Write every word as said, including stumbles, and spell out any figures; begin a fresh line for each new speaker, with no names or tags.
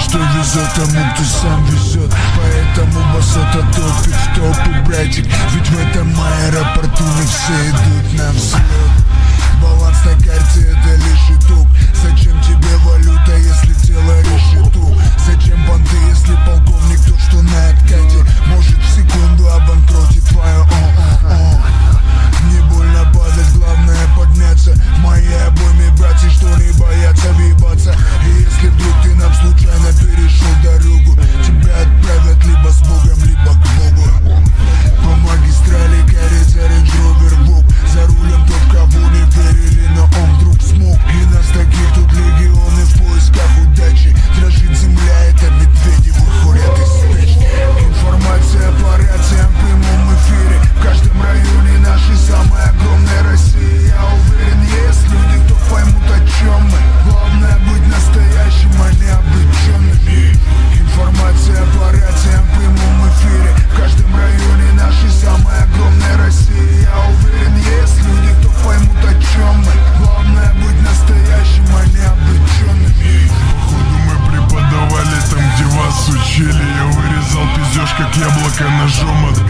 что везет тому, кто сам везет. Поэтому басота топит в топы, братик. Ведь в этом аэропорту не все идут на взлет. Баланс на карте это лишь итог. Зачем тебе валюта, если тело решету? Зачем банды, если полковник тот, что на откате? Может в секунду обанкротить твое о-о-о. Не больно падать, главное подняться. В моей обойме братья, что не боятся въебаться. И если вдруг ты нам случайно перешел дорогу, тебя отправят либо с Богом, либо к Богу. По магистрали корится Range Rover Vogue. За рулем тот, кого не верили, но он вдруг смог. И нас таких тут легионы в поисках удачи. Дрожит земля, это медведи выходят из печки. Информация по рациям в прямом эфире. В каждом районе нашей самой огромной России. Я уверен, есть люди, кто поймут, о чем мы. Главное быть настоящим, а не обреченным. Информация по рациям в прямом эфире. В каждом районе нашей самой огромной России. Я уверен, есть люди, кто поймут, о чем мы. Главное быть настоящим, а не обреченным. Походу мы преподавали там, где вас учили. Я вырезал пиздеж, как яблоко ножом от